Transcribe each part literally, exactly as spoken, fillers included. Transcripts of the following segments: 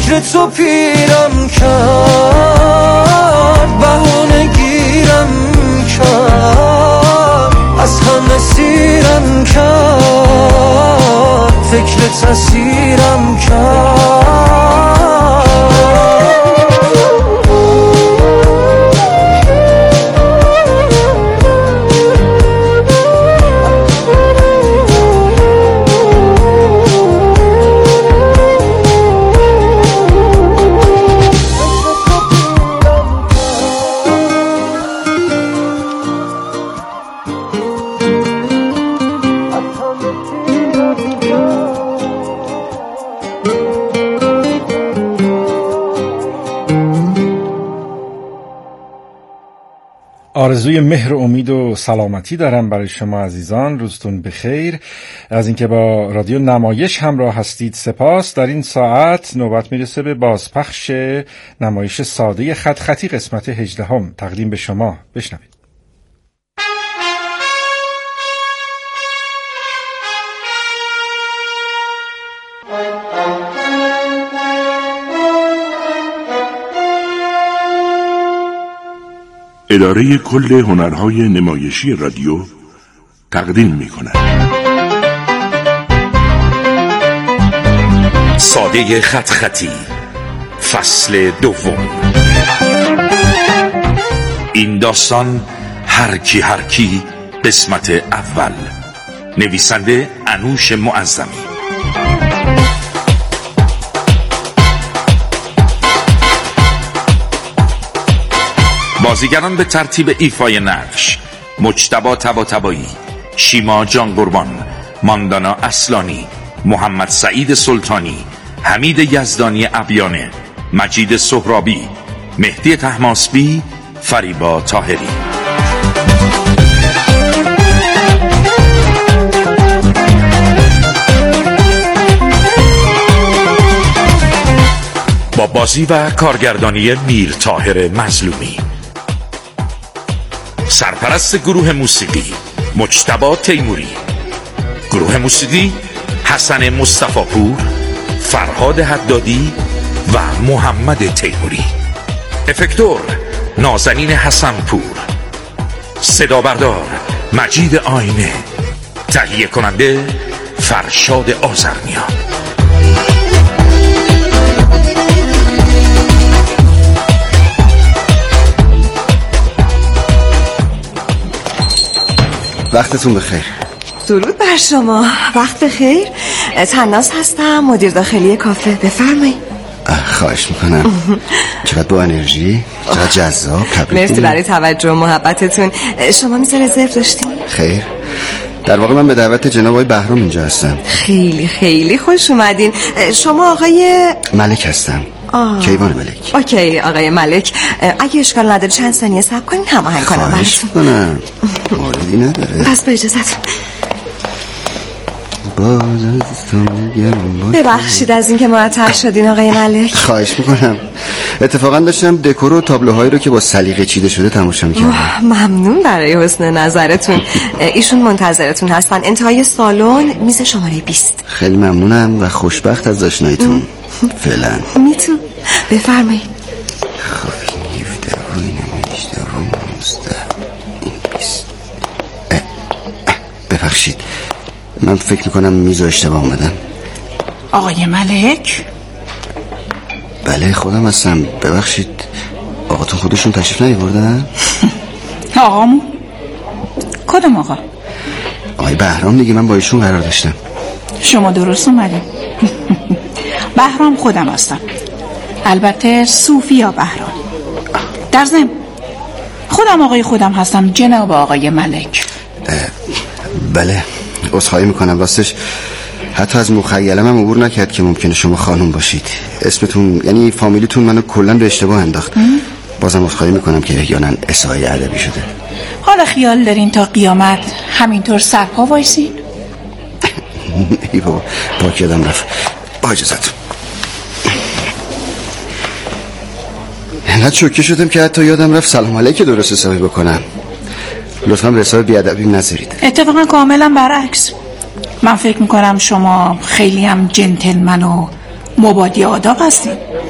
فکر تو پیرم کرد، بهونه گیرم کرد، از همه سیرم کرد، فکر تسیرم کرد. آرزوی مهر و امید و سلامتی دارم برای شما عزیزان. روزتون بخیر. از اینکه با رادیو نمایش همراه هستید سپاس. در این ساعت نوبت میرسه به بازپخش نمایش ساده خط خطی قسمت هجدهم تقدیم به شما. بشنوید. اداره کل هنرهای نمایشی رادیو تقدیم می‌کند ساده خط خطی فصل دوم. این داستان هر کی هر کی قسمت اول. نویسنده انوش معظمی. بازیگران به ترتیب ایفای نقش: مجتبی طباطبایی، شیما جان قربان، ماندانا اصلانی، محمد سعید سلطانی، حمید یزدانی ابیانه، مجید سهرابی، مهدی طهماسبی، فریبا طاهری. با بازی و کارگردانی میر طاهر مظلومی. سرپرست گروه موسیقی مجتبی تیموری. گروه موسیقی حسن مصطفی پور، فرهاد حدادی و محمد تیموری. افکتور نازنین حسن پور. صدا بردار مجید آینه. تهیه کننده فرشاد آذرنیا. وقتتون بخیر. درود بر شما. وقت بخیر. تناس هستم، مدیر داخلی کافه. بفرمایید. خواهش میکنم. چقدر با انرژی، چقدر جذاب. مرسی برای توجه و محبتتون. شما میز رزرو داشتین؟ خیر، در واقع من به دعوت جناب آقای بهرام اینجا هستم. خیلی خیلی خوش اومدین. شما آقای ملک هستم. آه. کیوان ملک. اوکی آقای ملک، اگه اشکال نداره چند ثانیه صبر کنین هماهنگ کنم براتون. خواهش میکنم. موردی نداره. پس به اجازهتون. ببخشید از اینکه معطل شدین آقای ملک. خواهش میکنم. اتفاقا داشتم دکور و تابلوهایی رو که با سلیقه چیده شده تماشا میکردم. ممنون برای حسن نظرتون. ایشون منتظرتون هستن انتهای سالن، میز شماره بیست. خیلی ممنونم و خوشبخت از آشناییتون. فعلا میتون بفرمایید. خب این هفده و این هشده و نوزده این بیست. ببخشید من فکر میکنم میز اشتباه اومدم. آقای ملک؟ بله خودم هستم. ببخشید آقاتون خودشون تشریف نیاوردن؟ آقامون؟ کدوم آقا؟ آقای بهرام دیگه، من با ایشون قرار داشتم. شما درست اومدین. بهرام خودم هستم، البته صوفیا بهرام. در ضمن خودم آقای خودم هستم جناب آقای ملک. بله عذرخواهی میکنم، راستش حتی از مخیلم هم عبور نکرد که ممکنه شما خانم باشید. اسمتون یعنی فامیلیتون منو کلا به اشتباه انداخت. بازم عذرخواهی میکنم که احیانا اساءه ادبی شده. حالا خیال دارین تا قیامت همینطور سرپا وایسین؟ ای بابا پاک یادم رفت. با اجازت. اینقدر شوکه شدم که حتی یادم رفت سلام علیک درست حسابی بکنم. لطفا رسالت بیادبی نذارید. اتفاقا کاملا برعکس. من فکر میکنم شما خیلی هم جنتلمن و مبادی آداب هستین.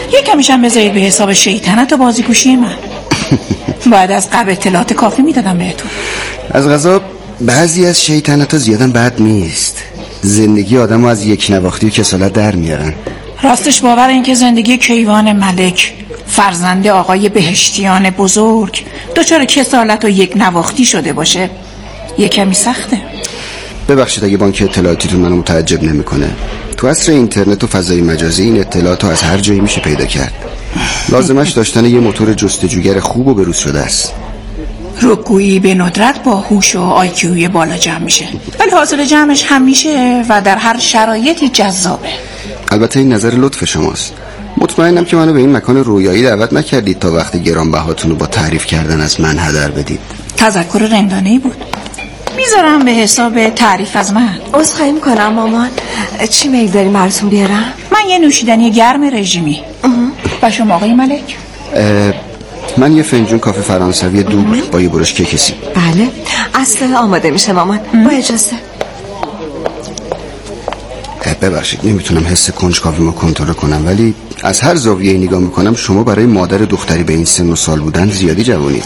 یکمیشم بذارید به حساب شیطنت و بازیگوشی من. باید از قبل اطلاعات کافی میدادم بهتون. از غذا بعضی از شیطنت ها زیادن بد نیست. زندگی آدم ها از یک نواختی و کسالت در میارن. راستش باور این که زندگی کیوان ملک فرزند آقای بهشتیان بزرگ دچار کسالت و یک نواختی شده باشه یک کمی سخته. ببخشید اگه بانک اطلاعاتیتون منو متعجب نمیکنه. تو عصر اینترنت و فضای مجازی این اطلاعات از هر جایی میشه پیدا کرد. لازمش داشتن یه موتور جستجوگر خوب و بروز شده است. رکگویی به ندرت با هوش و آیکیوی بالا جمع میشه، ولی حاصل جمعش همیشه و در هر شرایطی جذابه. البته این نظر لطف شماست. مطمئنم که منو به این مکان رویایی دعوت نکردید تا وقتی گرانبهاتون رو با تعریف کردن از من هدر بدید. تذکر رندانه‌ای بود. میذارم به حساب تعریف از من. عذرخواهی میکنم مامان، چی میل داریم براتون بیارم؟ من یه نوشیدنی گرم رژیمی. و شما آقای ملک؟ من یه فنجون کافه فرانسوی دوبل با یه برش کیک سیب. بله اصل آماده میشه مامان. با اجازه. ببخشید نمیتونم حس کنجکاویمو کنترل کنم، ولی از هر زاویه‌ای نگاه میکنم شما برای مادر دختری به این سن و سال بودن زیادی جوانید.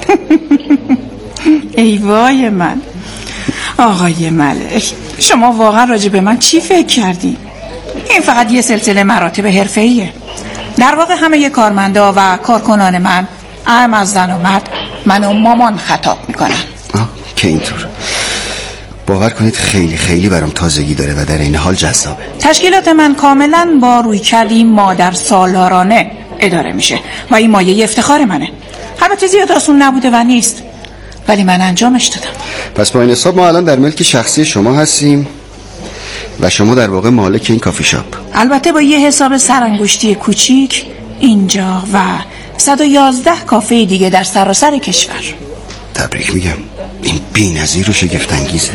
ای وای من آقای ملک، شما واقعا راجع به من چی فکر کردی؟ این فقط یه سلسله مراتب حرفه‌ایه. در واقع همه ی کارمندا و کارکنان من اهم از زن و مرد منو مامان خطاب میکنن. آه که اینطور. باور کنید خیلی خیلی برام تازگی داره و در این حال جذابه. تشکیلات من کاملا با رویکردی مادر سالارانه اداره میشه و این مایه افتخار منه. البته زیاد آسون نبوده و نیست، ولی من انجامش دادم. پس با این حساب ما الان در ملک شخصی شما هستیم و شما در واقع مالک این کافی شاپ. البته با یه حساب سرانگشتی کوچیک اینجا و صد و یازده کافه دیگه در سراسر کشور. تبریک میگم، این بی‌نظیر و شگفت انگیزه.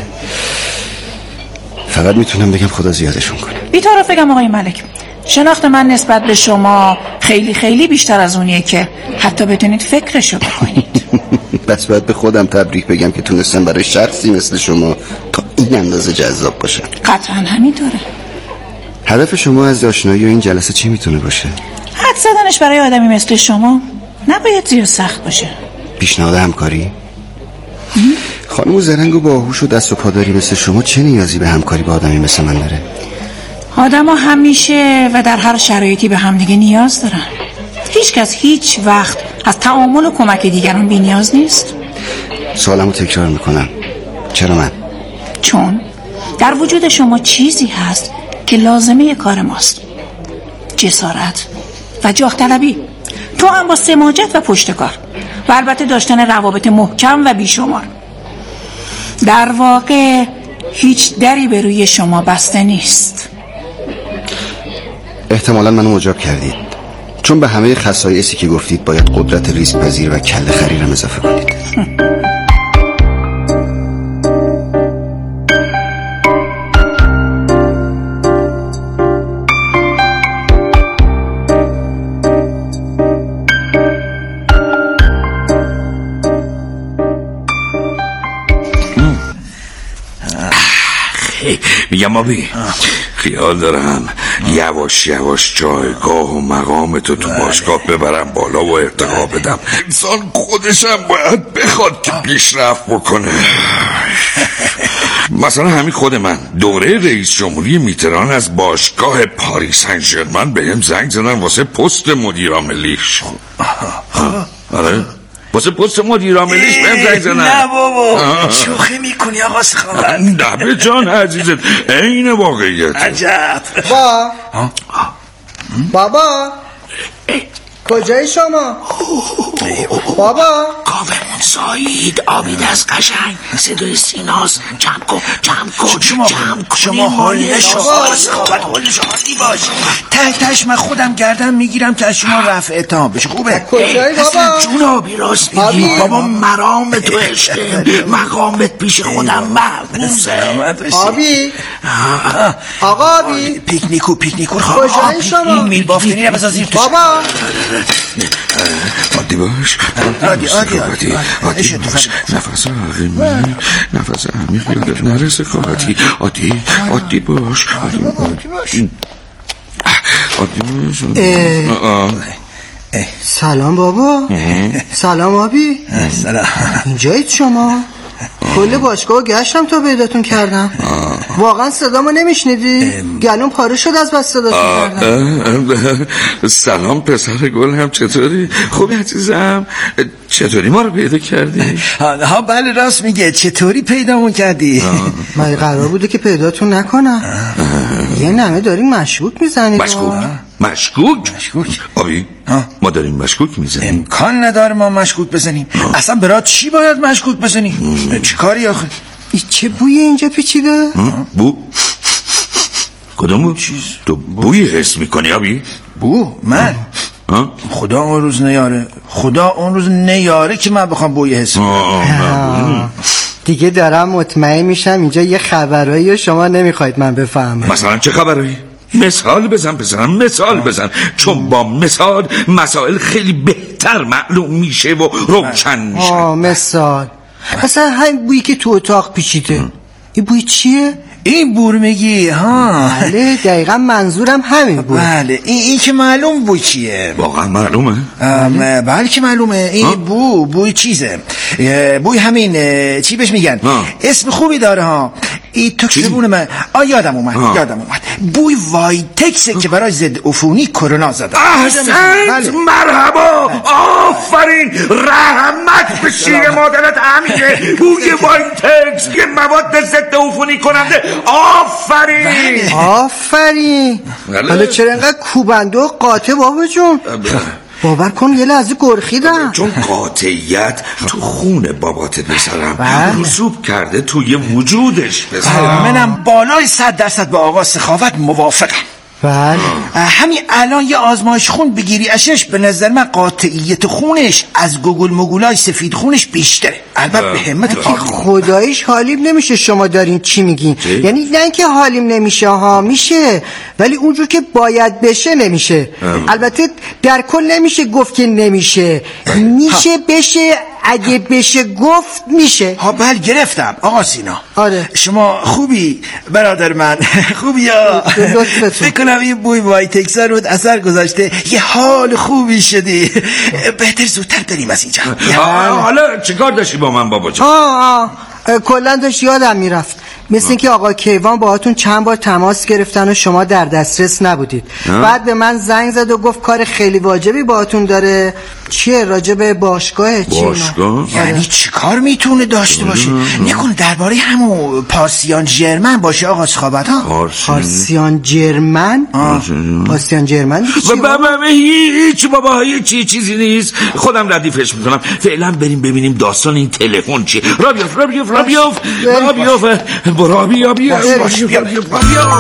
فقط میتونم بگم خدا زیادشون کنه. بی‌طرف بگم آقای ملک، شناخت من نسبت به شما خیلی خیلی بیشتر از اونیه که حتی بتونید فکرشو بکنید. بس باید به خودم تبریک بگم که تونستم برای شخصی مثل شما تا این اندازه جذاب باشه. قطعا همینطوره. هدف شما از آشنایی و این جلسه چی میتونه باشه؟ حد زدنش برای آدمی مثل شما نباید زیاد سخت باشه. پیشنهاد همکاری؟ خانم زرنگ و باهوش و دست و پاداری مثل شما چه نیازی به همکاری با آدمی مثل من داره؟ آدم ها همیشه و در هر شرایطی به همدیگه نیاز دارن. هیچ کس هیچ وقت از تعامل و کمک دیگران بی نیاز نیست. سوالمو تکرار میکنم، چرا من؟ چون در وجود شما چیزی هست که لازمه کار ماست. جسارت و جاه طلبی، تو هم با سماجت و پشتکار و البته داشتن روابط محکم و بیشمار. در واقع هیچ دری به روی شما بسته نیست. احتمالاً منو مجاب کردید، چون به همه خصایصی که گفتید باید قدرت ریسک پذیر و کله خریرم اضافه کنید. میگم آبی، خیال دارم یواش یواش جایگاه و مقام تو تو باشگاه ببرم بالا و ارتقا بدم. انسان خودشم باید بخواد که پیشرفت بکنه. مثلا همین خود من دوره رئیس جمهوری میتران از باشگاه پاریس سن ژرمن بهم زنگ زدن واسه پست مدیر عاملیش. آره واسه پست مدیر عاملیش بهم زنگ زدن. نه بابا شوخی میکنی آقا سخاوت. نه به جان عزیزت عین واقعیت. عجب. با بابا کجایی شما؟ بابا کاومون سایید آبی دست قشنگ صدای سیناس. جمع کن جمع کن شما جمع کن. شما حالی شما سخاوت حالی شما باش. تک تش من خودم گردم میگیرم که از شما رفع اتهام بشه. خوبه؟ کجایی بابا؟ جون آبی راست میگی بابا. مرام تو عشقه، مقامت پیش خودم محفوظه. آبی آقا آبی پیکنیکو پیکنیکو کجایی شما؟ این میلبافتنی رو بذار زیر تو. بابا عادی باش عادی عادی عادی عادی باش. نفس عمیق نفس عمیق یادت نرسه عادی عادی عادی باش عادی باش عادی باش. سلام بابا. سلام آبی. سلام. اینجایید شما؟ کل باشگاه گشتم تا پیداتون کردم. واقعا صدامو نمیشنیدی؟ گلوم پاره شد از بس صداتون کردم. سلام پسر گل، هم چطوری؟ خوبی عزیزم؟ چطوری ما رو پیدا کردی؟ ها بله راست میگه. چطوری پیدامون کردی؟ من قرار بوده که پیداتون نکنم. یه نمه دارین مشکوک میزنید. مشکوک؟ مشکوک؟ مشکوک؟ آبی ما داریم مشکوک میزنیم. امکان نداره ما مشکوک بزنیم. اصلا برات چی باید مشکوک بزنیم؟ چی کاری آخه؟ چه بوی اینجا پیچیده؟ بو؟ کدوم بو؟ تو بوی حس میکنی آبی؟ بو؟ من؟ خدا اون روز نیاره، خدا اون روز نیاره که من بخوام بوی حس کنم. دیگه دارم مطمئن میشم اینجا یه خبرایی شما نمیخواید من بفهمم. مثلا چه خبرایی؟ مثال بزن بزنم مثال بزن، چون با مثال مسائل خیلی بهتر معلوم میشه و روشن میشه. آه مثال اصلا همین بویی که تو اتاق پیچیده، این بوی چیه؟ این بور میگی؟ ها بله دقیقا منظورم همین بود. بله این, این که معلوم بوی چیه. واقعا معلومه؟ بله که معلومه. این ها؟ بو بوی چیزه، بوی همین چی بهش میگن ها. اسم خوبی داره ها. این تو زبون من آ یادم اومد ها. یادم اومد بوی وایتکسه که برای ضد عفونی کرونا زده. احسنت بله. مرحبا آفرین رحمت به شیر مادرت امیره. بوی وایتکس که مواد ضد عفونی کننده. آفرین آفرین. حالا چرا اینقدر کوبنده و قاطع بابا جون؟ باور کن یه لحظه گرخیدم، چون قاطعیت تو خون بابات پسرم رسوب کرده توی وجودش پسرم. منم بالای صد درصد با آقا سخاوت موافقم. بله همین الان یه آزمایش خون بگیری اشش به نظر من قاطعیت خونش از گوگل مگولای سفید خونش بیشتره. البته به همت خداییش حالیم نمیشه شما دارین چی میگین. یعنی نه اینکه حالیم نمیشه ها، میشه ولی اونجور که باید بشه نمیشه. البته در کل نمیشه گفت که نمیشه، میشه بشه، اگه بشه گفت میشه. ها بله گرفتم آقا سینا. آره شما خوبی برادر من. خوبی یا فکر کنم این بوی وایتکس رو اثر گذاشته یه حال خوبی شدی. بهتر زودتر بریم از اینجا. حالا چیکار داشتی با من بابا جان؟ آه آه کلا داشت یادم میرفت، مثل اینکه آقا کیوان باهاتون چند بار تماس گرفتن و شما در دسترس نبودید. بعد به من زنگ زد و گفت کار خیلی واجبی باهاتون داره. چیه؟ راجب باشگاه؟ چی؟ باشگاه؟ یعنی چی کار میتونه داشته باشه؟ نکنه درباره همون پارسیان جرمن باشه آقا سخابت ها؟ پارسیان جرمن؟ پارسیان جرمن دیگه چی؟ بابا هیچ بابا هیچ چیزی نیست، خودم ردیفش میکنم. فعلا بریم ببینیم داستان این تلفن چیه. را بیاف را بیاف را بیاف را بیاف برا بیا بیا بیا بیا.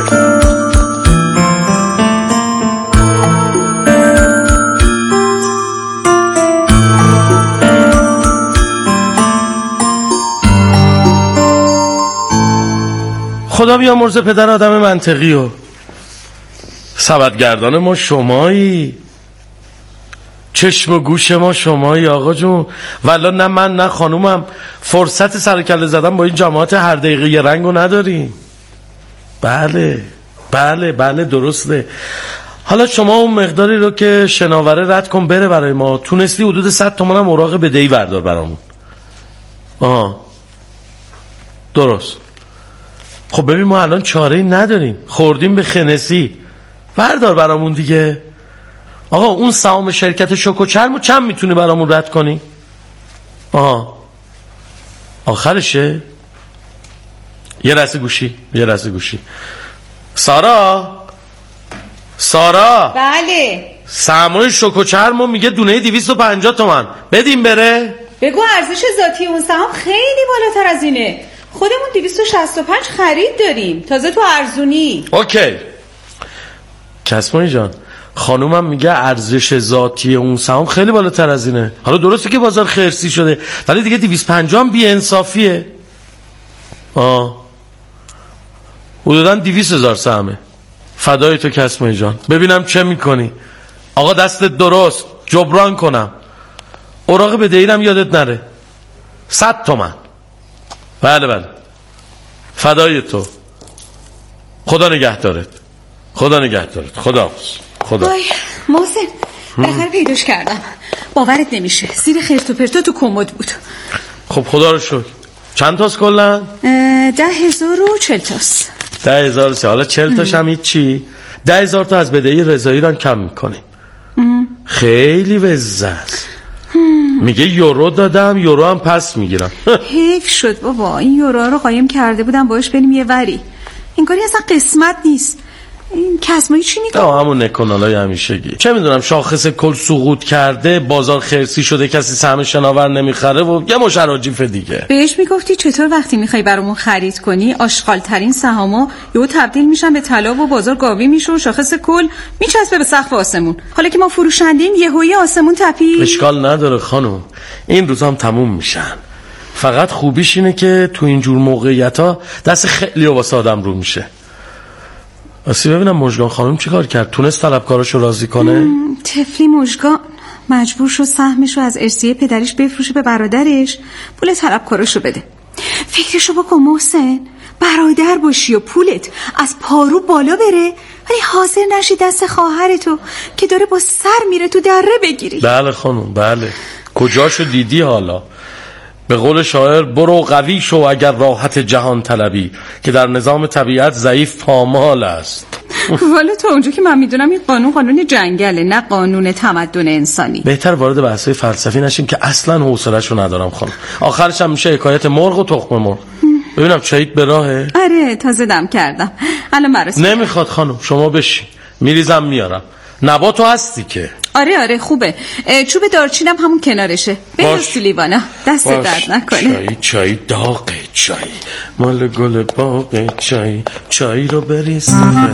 خدا بیامرزه پدر آدم منطقی و سبدگردان ما شمایی، چشم و گوش ما شمایی آقا جون. والا نه من نه خانومم فرصت سرکله زدن با این جماعت هر دقیقه یه رنگو نداریم. بله بله بله درسته. حالا شما اون مقداری رو که شناوره رد کن بره برای ما. تونستی حدود صد تومن هم اوراق بدهی بردار برامون. آها درست. خب ببین ما الان چاره‌ای نداریم، خوردیم به خنسی. بردار برامون دیگه. آقا اون سهام شرکت شوکوچرمو چند میتونی برامون رد کنی؟ آها آخرشه؟ یه رسه گوشی یه رسه گوشی. سارا سارا بله سهام شوکوچرمو میگه دونه دویست و پنجاه تومن بدیم بره. بگو ارزش ذاتی اون سهام خیلی بالاتر از اینه. خودمون دویست و شصت و پنج خرید داریم، تازه تو ارزونی. اوکی کسمانی جان، خانومم میگه ارزش ذاتی اون سهام خیلی بالاتر از اینه. حالا درسته که بازار خرسی شده ولی دیگه دویست و پنجاه هم بی انصافیه. آه حدوداً دویست هزار سهمه. فدای تو کسمانی جان، ببینم چه میکنی. آقا دستت درست جبران کنم. اوراق بدهیرم یادت نره. صد تومن. بله بله فدای تو. خدا نگهدارت. خدا نگهدارت. خدا خدا. آی محسن بالاخره پیداش کردم. باورت نمیشه زیر خرت و پرتا تو کمد بود. خب خدا رو شکر. چند تاست کلا؟ ده هزار و چل تاست. ده هزار سه. حالا چل تاش هم چی؟ ده هزار تا از بدهی رضایی رو کم میکنیم. خیلی وزه است. میگه یورو دادم یورو هم پس میگیرم. حیف شد بابا، این یورو رو قایم کرده بودم باش بریم یه وری. این کاری اصلا قسمت نیست. این کسمایی چی میگه؟ همون نکنالای همیشگی. چه میدونم شاخص کل سقوط کرده، بازار خرسی شده، کسی سهم شناور نمیخره و یه مش اراجیف دیگه. بهش میگفتی چطور وقتی میخوای برامون خرید کنی آشغال ترین سهاما یهو تبدیل میشن به طلا و بازار گاوی میشه و شاخص کل میچسبه به سقف آسمون. حالا که ما فروشندیم یهویی آسمون تپید. اشکال نداره خانم، این روزا هم تموم میشن. فقط خوبیش اینه که تو اینجور موقعیتا دست خیلی واسه آدم رو میشه. اصلا ببینم مژگان خانم چی کار کرد؟ تونست طلبکاراشو راضی کنه؟ طفلی مژگان مجبور شد سهمشو از ارثیه پدریش بفروشه به برادرش، پول طلبکاراشو بده. فکرشو بکن محسن، برادر باشی و پولت از پارو بالا بره ولی حاضر نشی دست خواهرتو که داره با سر میره تو دره بگیری. بله خانم بله. کجاشو دیدی حالا؟ به قول شاعر برو قوی شو اگر راحت جهان طلبی که در نظام طبیعت ضعیف پامال است. والا تا اونجا که من میدونم این قانون قانون جنگله نه قانون تمدن انسانی. بهتر وارد بحث‌های فلسفی نشیم که اصلا حوصله‌شو ندارم خانم. آخرش هم میشه حکایت مرغ و تخم مرغ. ببینم چاییت به راهه؟ آره تازه دم کردم الان مراسم. نمیخواد خانم شما بشین، میریزم میارم. نباتو هستی که. آره آره خوبه. چوب دارچینم همون کنارشه. بریز تو لیوانا دست درد نکنه. چای چای داغه چای مال گل باغه چای چای رو بریز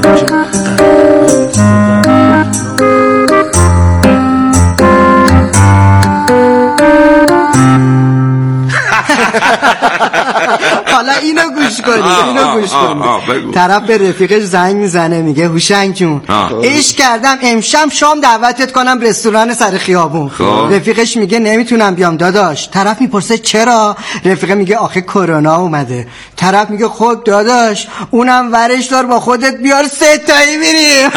حالا اینو گوش کنی اینو گوش کنی. طرف به رفیقش زنگ میزنه میگه هوشنگ جون عشق کردم امشب شام دعوتت کنم رستوران سر خیابون. رفیقش میگه نمیتونم بیام داداش. طرف میپرسه چرا؟ رفیق میگه آخه کرونا اومده. طرف میگه خب داداش اونم ورش دار با خودت بیار سه تایی میریم.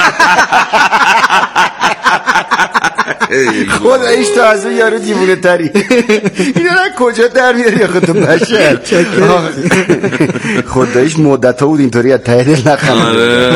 خداییش تو از اون یارو دیوونه تری. اینو نه کجا در میاری آخه تو بشر. خداییش مدت ها بود اینطوری از ته دل نخمه.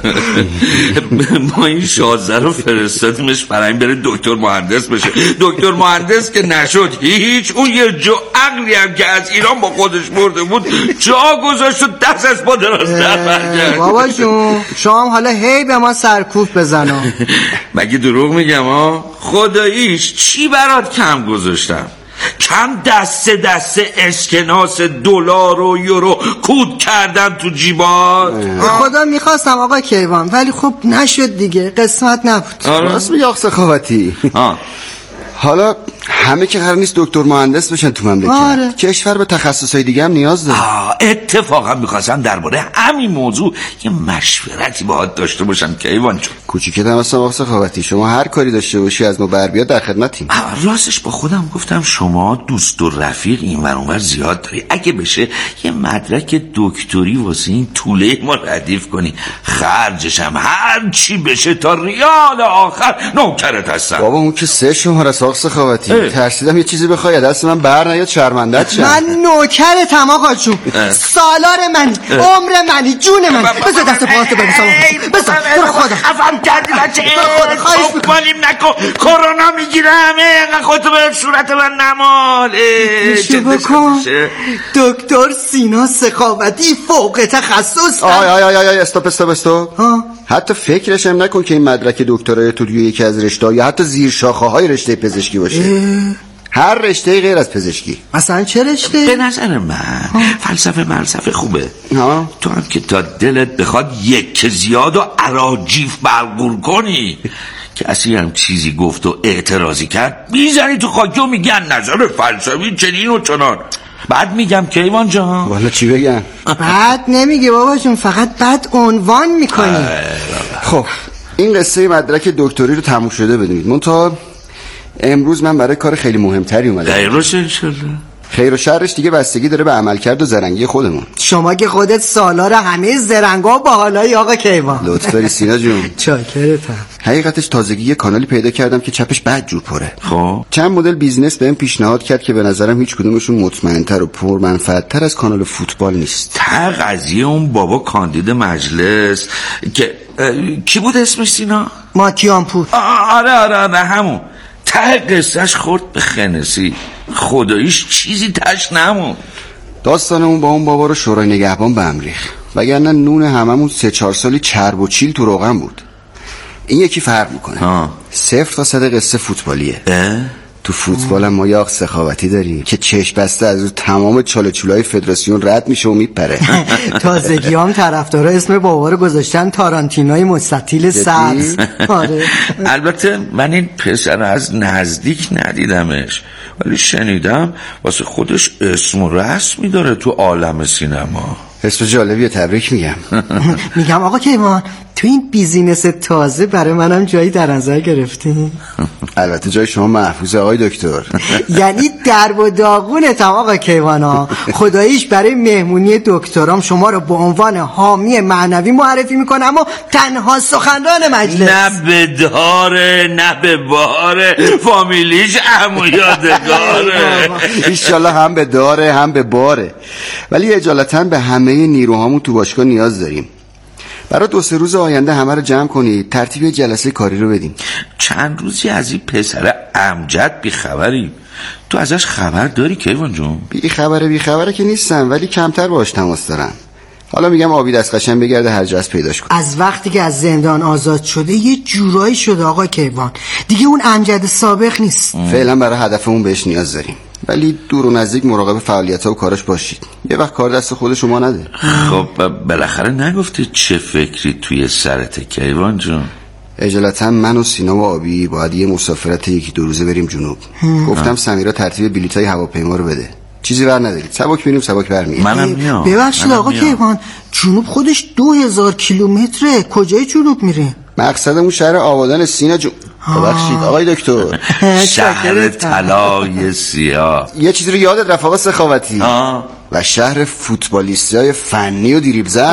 ما این شازده رو فرستادیمش برای این بره دکتر مهندس بشه. دکتر مهندس که نشد هیچ. اون یه جو عقلی هم که از ایران با خودش برده بود جا گذاشت و دست از با دراز در برگرد. بابا جون شام حالا هی به ما سرکوف بزنم. مگه دروغ میگم ها؟ خداییش چی برات کم گذاشتم؟ کم دسته دسته اسکناس دلار و یورو کود کردن تو جیبات. خدا میخواستم آقا کیوان ولی خب نشد دیگه قسمت نبود. راست میگه آقا سخاوتی. حالا همه که قرار نیست دکتر مهندس بشن تو مملکت. آره. کشور به تخصصهای دیگه هم نیاز داره. اتفاقا میخواستم درباره همین موضوع یه مشورتی باهات داشته باشم کیوان جون. کوچیکتم هستم آقا سخاوتی. شما هر کاری داشته باشی از ما بر بیاد در خدمتیم. راستش با خودم گفتم شما دوست و رفیق این ور اون ور زیاد داری. اگه بشه یه مدرک دکتری واسه این طوله ما ردیف کنی. خرجش هم هر چی بشه تا ریال آخر نوکرت هستم. بابا اون که سه شماره آقا سخاوتی. ترسیدم یه چیزی بخوای دست من بر نیاد شرمنده‌ت شم. من نوکرتم آقا جون. سالار منی عمر منی جون من. بذار دست پاهاتو ببوسم. بذار برو خدا خفم کردی بچه. خواهش می‌کنم نکن کرونا میگیره همه اینقدر خودتو به صورت من نمال. چه بکن دکتر سینا سخاوتی فوق تخصص. آی آی آی آی استاپ استاپ استاپ. حتی فکرش هم نکن که این مدرک دکترای تو یکی از رشته‌ها یا حتی زیر شاخه‌های رشته پزشکی باشه. هر رشته غیر از پزشکی. مثلا چه رشته؟ به نظر من فلسفه مرسفه خوبه. ها؟ تو هم که تا دلت بخواد یک زیاد و اراجیف برگور کنی کسی هم چیزی گفت و اعتراضی کرد میزنی تو خاکی و میگن نظر فلسفی چنین و چنان. بعد میگم کیوان جان والا چی بگم؟ بعد نمیگه بابا جون فقط بعد عنوان میکنی. خب این قصه مدرک دکتری رو تموم شده بدونید. منتها امروز من برای کار خیلی مهمتری اومدم. خیر باشه انشالله. خیر و شرش دیگه بستگی داره به عملکرد و زرنگی خودمون. شما که خودت سالار همه زرنگا با حالای آقا کیوان. لطف داری سینا جون. چاکرتم. حقیقتش تازگی یه کانالی پیدا کردم که چپش بد جور پره. خب چند مدل بیزینس بهم پیشنهاد کرد که به نظرم هیچ کدومشون مطمئن‌تر و پرمنفعت‌تر از کانال فوتبال نیست. تا قضیه اون بابا کاندید مجلس که کی بود اسمش سینا؟ ماتیانپور. آره آره آره همون. ته قصهش خورد به خنسی، خداییش چیزی تش نمون. داستانمون با اون بابا رو شورای نگهبان به هم ریخت، وگرنه نون هممون سه چهار سالی چرب و چیل تو روغن بود. این یکی فرق میکنه. ها. صفر تا صد قصه فوتبالیه. اه؟ تو فوتبال هم ما یه آخ سخاوتی داریم که چشم بسته از رو تمام چاله چولای فدراسیون رد میشه و میپره. تازگی هم طرفدارا اسم بابا رو گذاشتن تارانتینای مستطیل سبز. آره. البته من این پسر از نزدیک ندیدمش، ولی شنیدم واسه خودش اسم و رسمی داره تو عالم سینما. اسم جالبیه، تبریک میگم. میگم آقا کیوان تو این بیزینس تازه برای منم جایی در نظر گرفتی؟ البته جای شما محفوظه آقای دکتر. یعنی درب و داغونتم آقا کیوانا. خداییش برای مهمونی دکترام شما رو به عنوان حامی معنوی معرفی میکنم و تنها سخنران مجلس. نه به داره نه به باره، فامیلیش عمو یادگاره. انشالله هم به داره هم به باره. ولی اجالتا به همه نیروهامون تو باشگاه نیاز داریم. برای دو سه روز آینده همه رو جمع کنید، ترتیب جلسه کاری رو بدیم. چند روزی از این پسر امجد بی خبری. تو ازش خبر داری کیوان جون؟ بی خبره بی خبره که نیستم، ولی کمتر باهاش تماس دارم. حالا میگم آبی دست قشنگ بگرده هر جا از پیداش کن. از وقتی که از زندان آزاد شده یه جورایی شده آقا کیوان، دیگه اون امجد سابق نیست. فعلا برای هدفمون بهش نیاز داریم، ولی دور و نزدیک مراقب فعالیت‌ها و کاراش باشید. یه وقت کار دست خود شما نده. خب بالاخره نگفتی چه فکری توی سرت کیوان جون؟ اجالتا من و سینا و آبی باید یه مسافرت یکی دو روزه بریم جنوب. گفتم سمیرا ترتیب بلیطای هواپیما رو بده. چیزی بر ندارید، سبک میریم سبک برمیگردیم. منم میام. ببخشید آقا کیوان، جنوب خودش دو هزار کیلومتره. کجای جنوب میریم؟ مقصدمون شهر آبادان سینا جون. ببخشید آقای دکتر. شهر طلای سیاه. یه چیزی رو یادت رفت آقا سخاوتی؟ و شهر فوتبالیستای فنی و دریبل زن.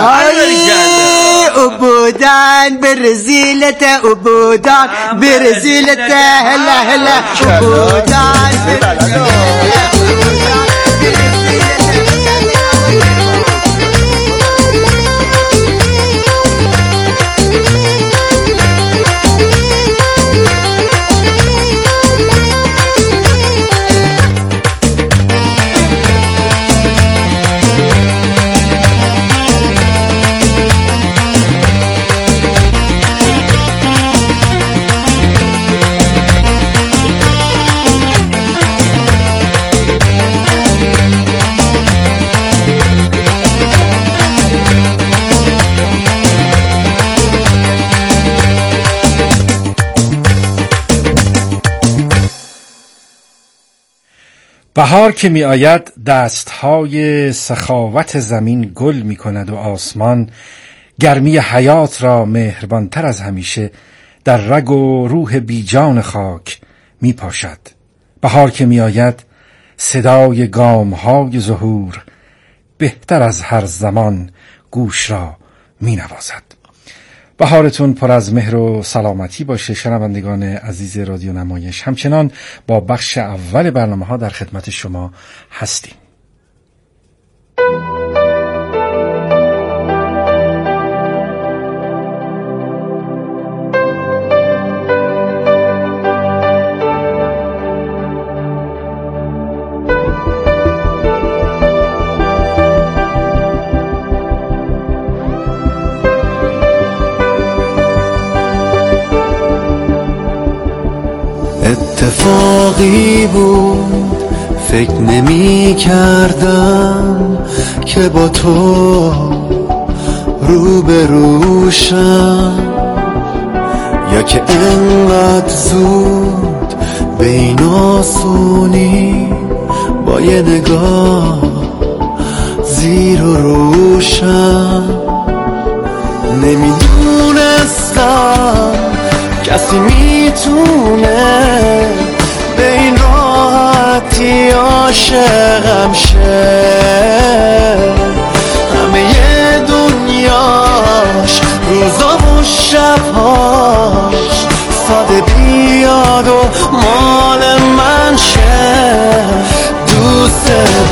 عبودان برزیلت، عبودان برزیلت، هلا هلا عبودان بهار که می آید دستهای سخاوت زمین گل می کند و آسمان گرمی حیات را مهربانتر از همیشه در رگ و روح بیجان خاک می پاشد. بهار که می آید صدای گامهای ظهور بهتر از هر زمان گوش را می نوازد. بهارتون پر از مهر و سلامتی باشه شنوندگان عزیز رادیو نمایش. همچنان با بخش اول برنامه ها در خدمت شما هستیم. اتفاقی بود فکر نمی کردم که با تو روبروشم، یا که انقدر زود به این آسونی با یه نگاه زیر و روشم. نمیدونستم کسی میتونه به این راحتی عاشقم شه، همه دنیاش روزا و شبهاش ساده بیاد و مال من شه. دوست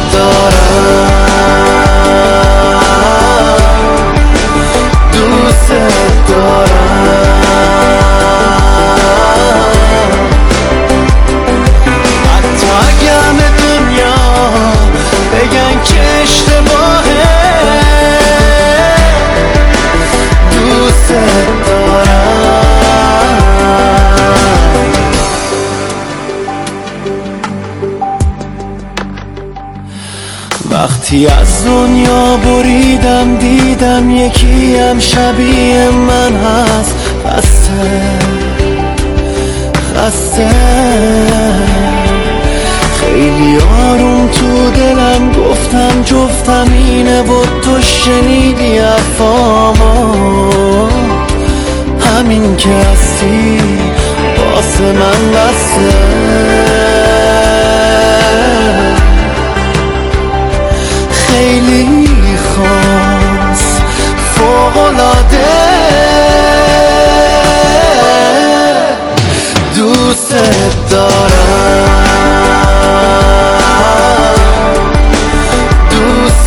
دارم، دوست دارم، حتی اگه دنیا بگن که اشتباهه، دوست دارم. وقتی از دنیا بریدم دیدم یکی هم شبیه من هست، خسته خسته خیلی آروم تو دلم گفتم جفتم اینه و تو شنیدی حرفامو، همین که هستی واسه من بسته. خیلی خاص فوق‌العاده دوست دارم، دوست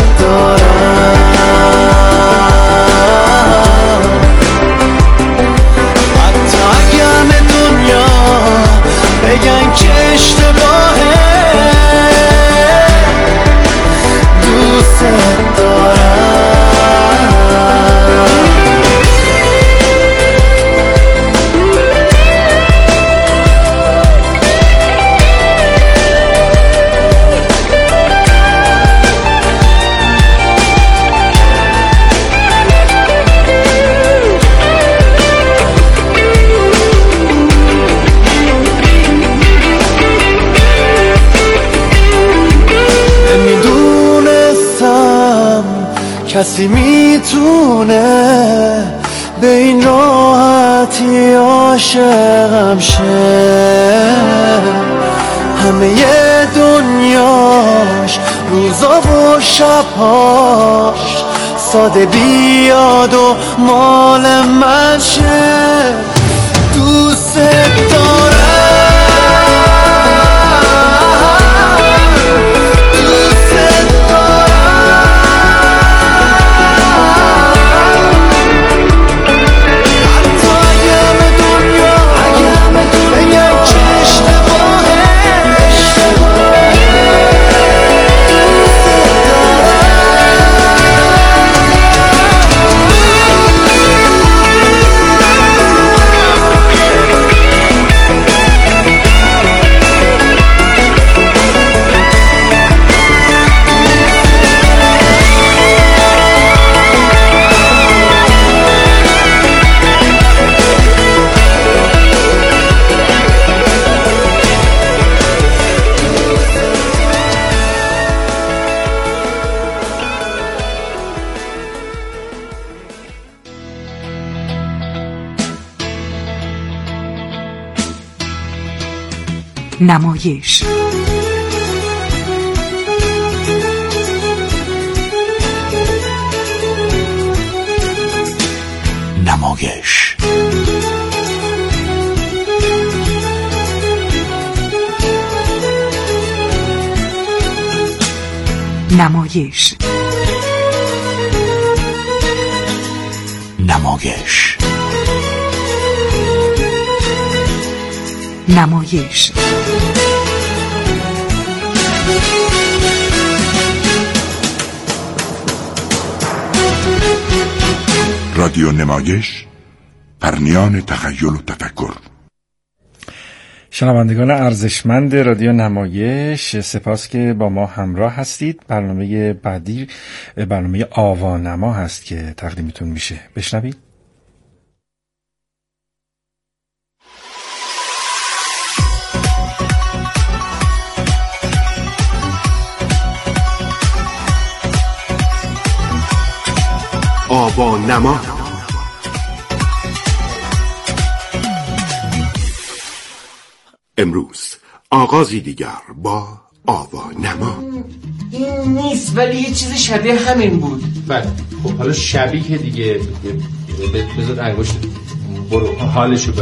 دارم، حتی اگه همه دنیا بگن که اشتباهه، دوست دارم. کسی میتونه به این راحتی عاشقم شه، همه دنیاش روزا و شبهاش ساده بیاد و مال من شه. دوست دارم، نمایش. نمایش نمایش نمایش نمایش رادیو نمایش، پرنیان تخیل و تفکر. شنوندگان ارزشمند رادیو نمایش، سپاس که با ما همراه هستید. برنامه بعدی برنامه آوانما هست که تقدیمتون میشه. بشنوید. آوانما. امروز آغازی دیگر با آوا نما. این نیست ولی یه چیز شبیه همین بود. بله خب حالا شبیه دیگه. بذار انگشت برو حالشو